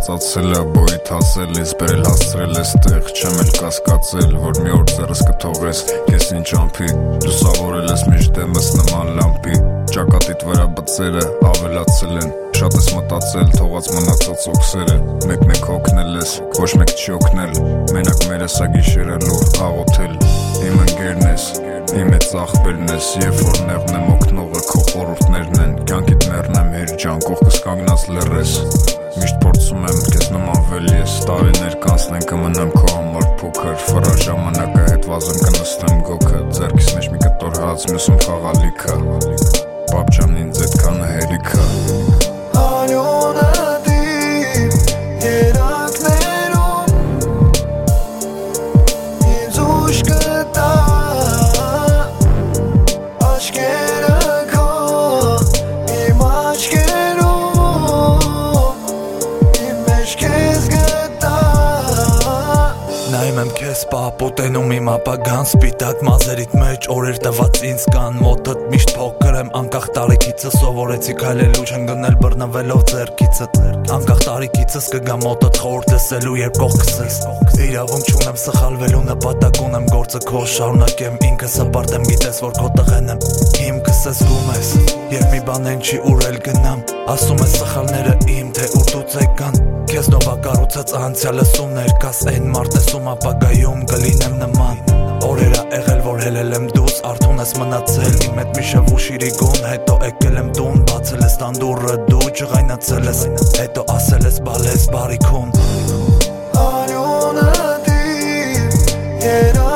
Մեծացել է բոյիդ հասել, ինձ բերել հասցրել ես տեղ, չեմ էլ կասկածել, որ մի օր ձեռս կթողես, կես ինչ ամփի, լուսավորել ես միշտեմս նման լամպի, ճակատիդ վրա բծերը ավելացել են, շատ ես մտածել, թողած մնացած օքսերը, մեկ հոգնել ես, ոչ մեկ չի օգնել, մենակ մեր ես ագիշերը լուր աղոթել, իմ ընկերն ես, իմ էծ աղբերն ես, երբ որ նեղն եմ օգնողը քո խորհուրդներն են, կյանքիդ մեռնեմ հիրջան, կողքս կանգնած լռես, միշտ փորձում եմ քեզ նմանվել ես, տարիներ կանցնեն կմնամ քո համար փոքր, ֆրա ժամանակը հետ վազեմ կնստեմ գոքը, ձեռքիս մեջ մի կտոր հաց, մյուսում խաղալիքը, պապ ջան ինձ այդքան հերիքը Նայում եմ քեզ պապոտենում իմ ապագան Սպիտակ մազերիդ մեջ օրեր տված ինձ կան Մոտդ միշտ փոքր եմ անկախ տարիքիցս Սովորեցի քայլելու չընկնել բռնվելով ձեռքիցդ Անկախ տարիքիցս կգա մոտդ խորհուրդ լսելու երբ կողքս ես Իրավունք չունեմ սխալվելու նպատակ ունեմ գործը քո շարունակեմ ինքս հպարտ եմ գիտես որ քո տղեն եմ Հիմքս ես զգում ես երբ մի բան են չի ուր էլ գնամ Ասում ես սխալները իմ թե ուտուց եկան Քեզ նովակառուցած անցյալս ու ներկաս Այն մարտեսում ապագայում կլինեմ նման Օրերա եղել որ հելել եմ դուս Արթուն ես մնացել իմ հետ մի շվու շիրիկուն Հետո եկել եմ տուն բացել ես տանդուրը դու Ջղայնացել ես հետո ասել ես բալես բարիքուն Արյունը դիր